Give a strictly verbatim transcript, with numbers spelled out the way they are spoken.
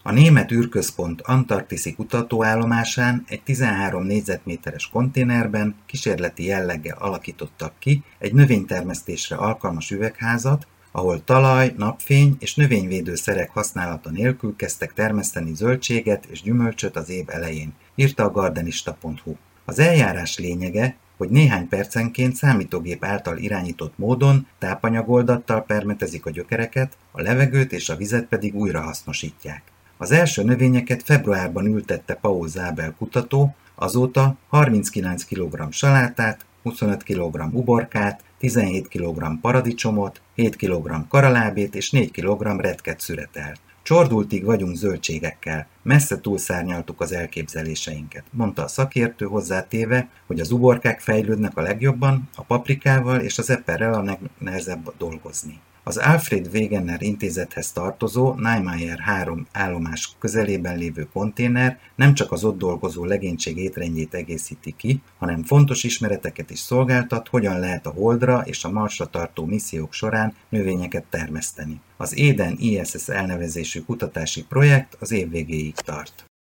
A Német űrközpont antarktiszi kutatóállomásán egy tizenhárom négyzetméteres konténerben kísérleti jelleggel alakítottak ki egy növénytermesztésre alkalmas üvegházat, ahol talaj, napfény és növényvédőszerek használata nélkül kezdtek termeszteni zöldséget és gyümölcsöt az év elején, írta a gardenista pont hu. Az eljárás lényege, hogy néhány percenként számítógép által irányított módon tápanyagoldattal permetezik a gyökereket, a levegőt és a vizet pedig újrahasznosítják. Az első növényeket februárban ültette Paul Zabel kutató, azóta harminckilenc kilogramm salátát, huszonöt kilogramm uborkát, tizenhét kilogramm paradicsomot, hét kilogramm karalábét és négy kilogramm retket szüretelt. Csordultig vagyunk zöldségekkel, messze túlszárnyaltuk az elképzeléseinket, mondta a szakértő, hozzátéve, hogy az uborkák fejlődnek a legjobban, a paprikával és az eperrel a legnehezebb dolgozni. Az Alfred Wegener intézethez tartozó Niemeyer három állomás közelében lévő konténer nem csak az ott dolgozó legénység étrendjét egészíti ki, hanem fontos ismereteket is szolgáltat, hogyan lehet a Holdra és a Marsra tartó missziók során növényeket termeszteni. Az Eden I S S elnevezésű kutatási projekt az év végéig tart.